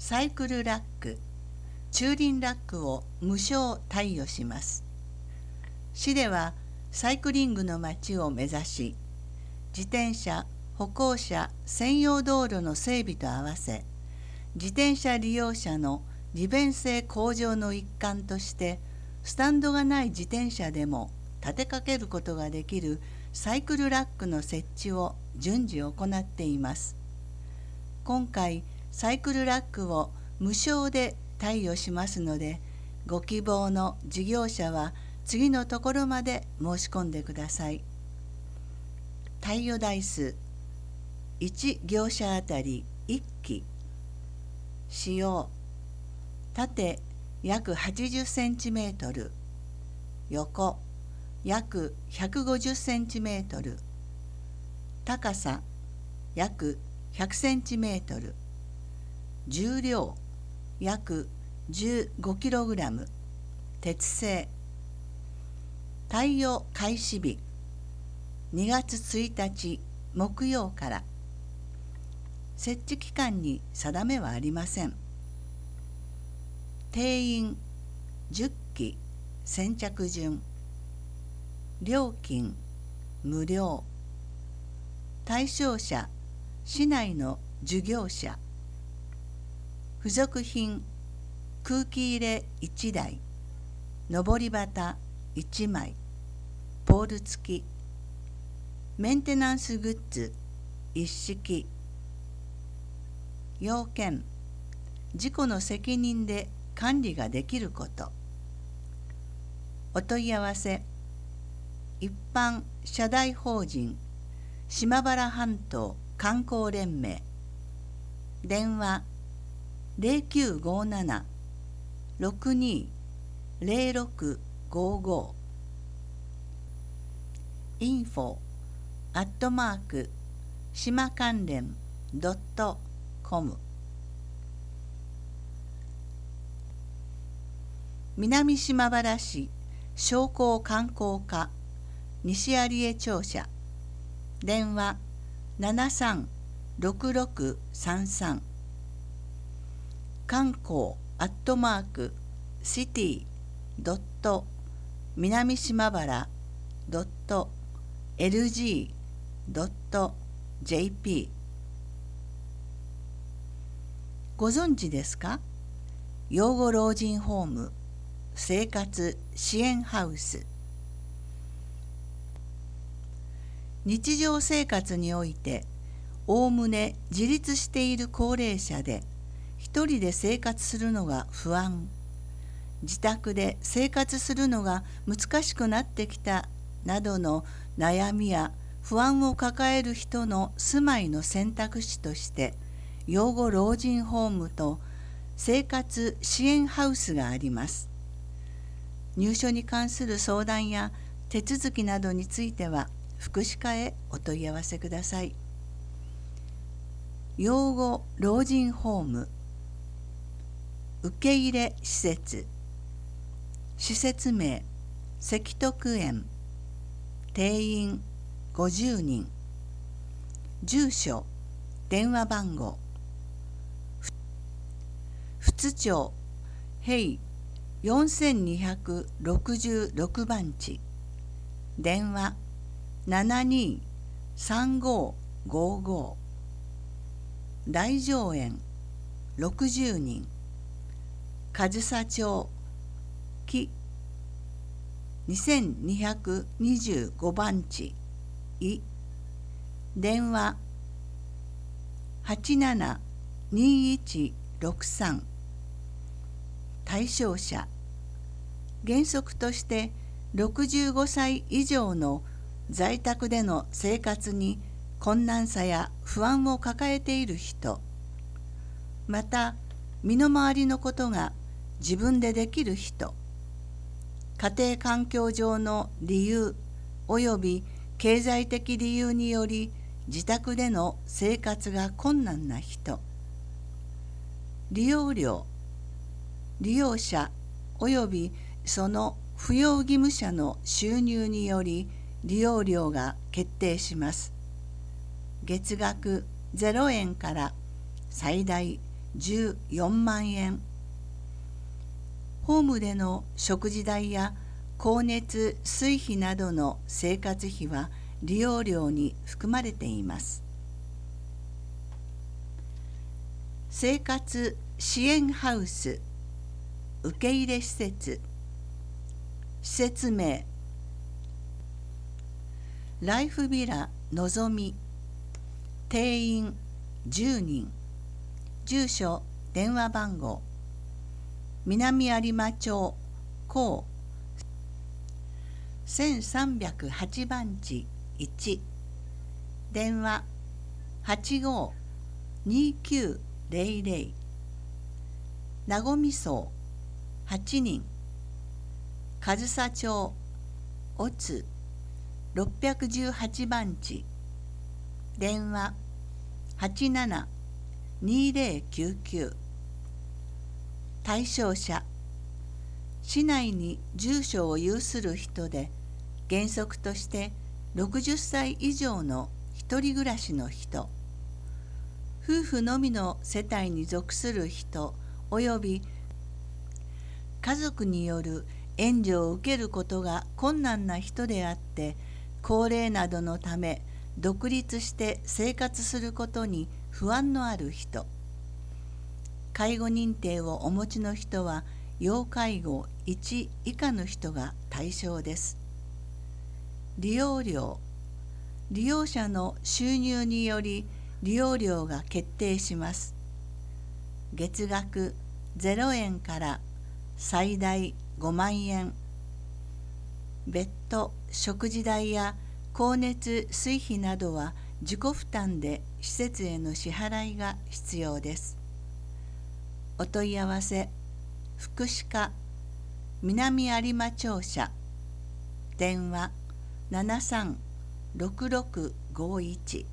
サイクルラック、駐輪ラックを無償貸与します。市ではサイクリングの街を目指し、自転車・歩行者専用道路の整備と合わせ、自転車利用者の利便性向上の一環として、スタンドがない自転車でも立てかけることができるサイクルラックの設置を順次行っています。今回、サイクルラックを無償で貸与しますので、ご希望の事業者は次のところまで申し込んでください。貸与台数1業者あたり1機、使用縦約80センチメートル、横約150センチメートル、高さ約100センチメートル、重量約15キログラム、鉄製。貸与開始日2月1日木曜から。設置期間に定めはありません。定員10機先着順。料金無料。対象者市内の事業者。付属品空気入れ1台、上り旗1枚、ポール付き。メンテナンスグッズ一式。要件、自己の責任で管理ができること。お問い合わせ、一般社大法人島原半島観光連盟。電話0957-620655 info@ 島関連.com。 南島原市商工観光課西有江庁舎。電話736633。観光@city. 南島原 .lg.jp。 ご存知ですか？養護老人ホーム生活支援ハウス。日常生活においておおむね自立している高齢者で一人で生活するのが不安、自宅で生活するのが難しくなってきたなどの悩みや不安を抱える人の住まいの選択肢として養護老人ホームと生活支援ハウスがあります。入所に関する相談や手続きなどについては福祉課へお問い合わせください。養護老人ホーム受け入れ施設。施設名関徳園。定員50人。住所電話番号富津町平4266番地。電話723555。大乗園60人。上総町木2225番地い。電話872163。対象者原則として65歳以上の在宅での生活に困難さや不安を抱えている人、また身の回りのことが自分でできる人、家庭環境上の理由および経済的理由により自宅での生活が困難な人、利用料、利用者およびその扶養義務者の収入により利用料が決定します。月額0円から最大 14万円。ホームでの食事代や光熱水費などの生活費は利用料に含まれています。生活支援ハウス、受け入れ施設、施設名、ライフビラのぞみ、定員10人、住所電話番号、南有馬町高1308番地1、電話85-2900、名古屋荘8人、上総町乙津618番地、電話87-2099、対象者、市内に住所を有する人で、原則として60歳以上の一人暮らしの人、夫婦のみの世帯に属する人および家族による援助を受けることが困難な人であって、高齢などのため独立して生活することに不安のある人、介護認定をお持ちの人は要介護1以下の人が対象です。利用料、利用者の収入により利用料が決定します。月額0円から最大5万円。別途食事代や光熱水費などは自己負担で施設への支払いが必要です。お問い合わせ、福祉課南有馬庁舎、電話736651。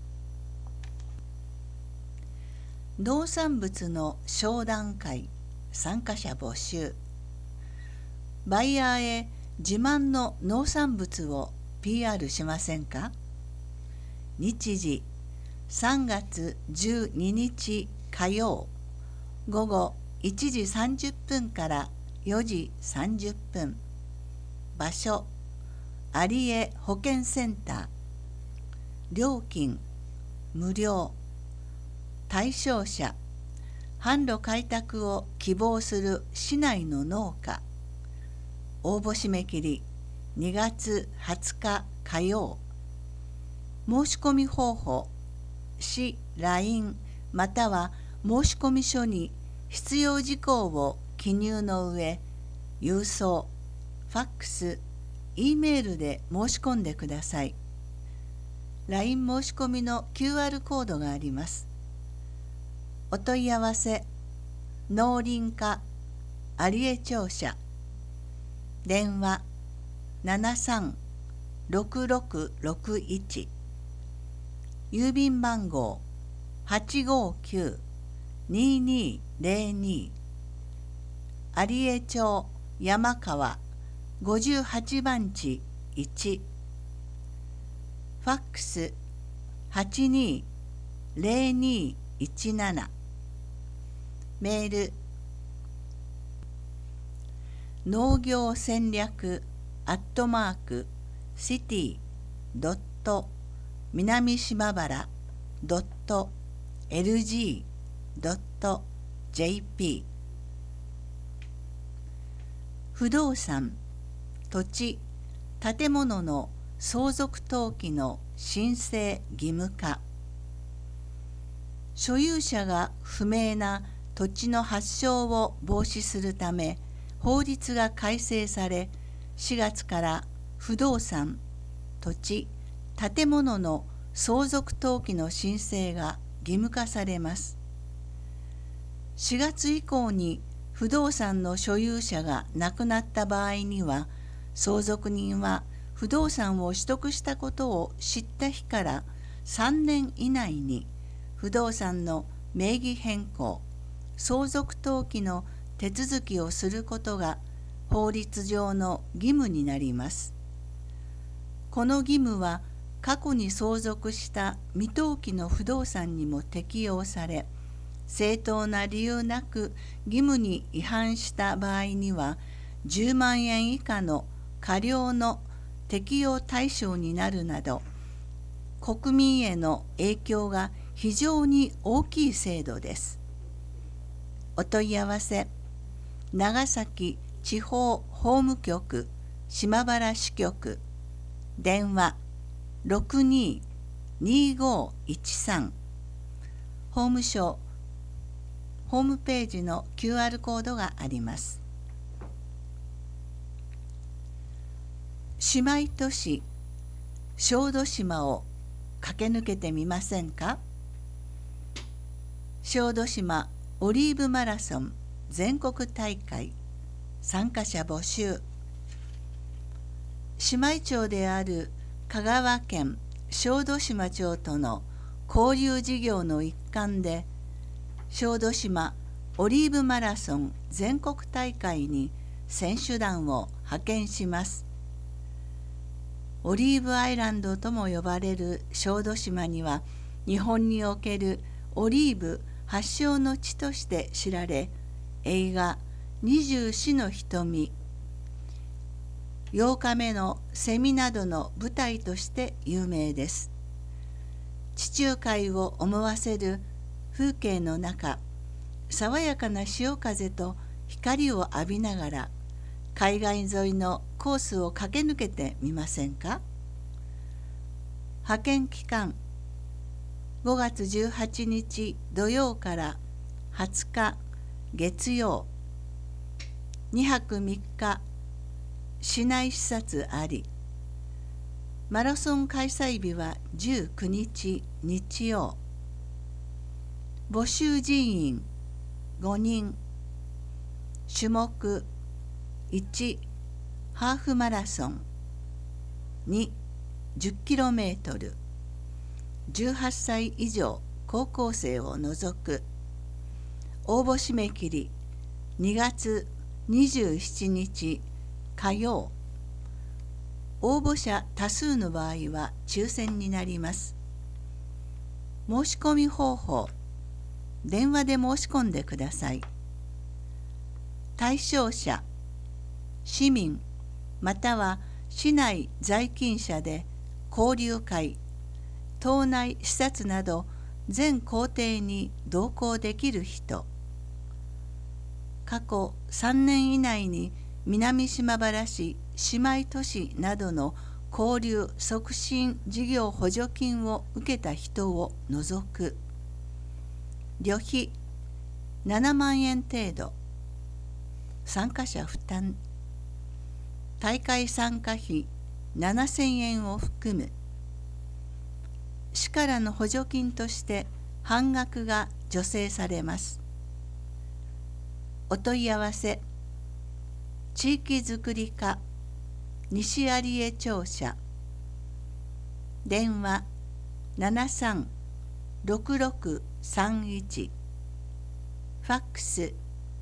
農産物の商談会参加者募集。バイヤーへ自慢の農産物を PR しませんか？日時3月12日火曜午後1時30分から4時30分。場所有江保健センター。料金無料。対象者、販路開拓を希望する市内の農家。応募締め切り2月20日火曜。申し込み方法、市 LINE または申し込み書に必要事項を記入の上、郵送、ファックス、E メールで申し込んでください。LINE 申し込みの QR コードがあります。お問い合わせ、農林課有江庁舎、電話736661、郵便番号859-2202、有江町山川58番地1、ファックス820217、メール農業戦略@city. 南島原 .lg.jp。 不動産、土地、建物の相続登記の申請義務化。所有者が不明な土地の発生を防止するため法律が改正され、4月から不動産、土地、建物の相続登記の申請が義務化されます。4月以降に不動産の所有者が亡くなった場合には、相続人は不動産を取得したことを知った日から3年以内に不動産の名義変更、相続登記の手続きをすることが法律上の義務になります。この義務は過去に相続した未登記の不動産にも適用され、 正当な理由なく義務に違反した場合には10万円以下の過料の適用対象になるなど、国民への影響が非常に大きい制度です。お問い合わせ、長崎地方法務局島原支局、電話622513、法務省ホームページの QR コードがあります。姉妹都市小豆島を駆け抜けてみませんか。小豆島オリーブマラソン全国大会参加者募集。姉妹町である香川県小豆島町との交流事業の一環で、小豆島オリーブマラソン全国大会に選手団を派遣します。オリーブアイランドとも呼ばれる小豆島には、日本におけるオリーブ発祥の地として知られ、映画二十四の瞳、8日目のセミなどの舞台として有名です。地中海を思わせる風景の中、爽やかな潮風と光を浴びながら海岸沿いのコースを駆け抜けてみませんか。派遣期間5月18日土曜から20日月曜、2泊3日市内視察あり。マラソン開催日は19日日曜。募集人員5人。種目1、ハーフマラソン、2、10km、18歳以上高校生を除く。応募締め切り2月27日火曜。応募者多数の場合は抽選になります。申し込み方法、電話で申し込んでください。対象者、市民または市内在勤者で交流会、島内視察など全行程に同行できる人。過去3年以内に南島原市姉妹都市などの交流促進事業補助金を受けた人を除く。旅費7万円程度。参加者負担。大会参加費7000円を含む。市からの補助金として半額が助成されます。お問い合わせ、地域づくり課西有江庁舎、電話736631、ファックス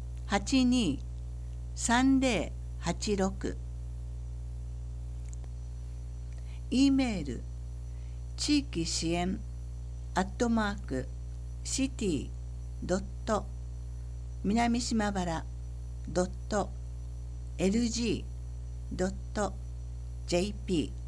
823086、Eメール地域支援@city.南島原 .lg.jp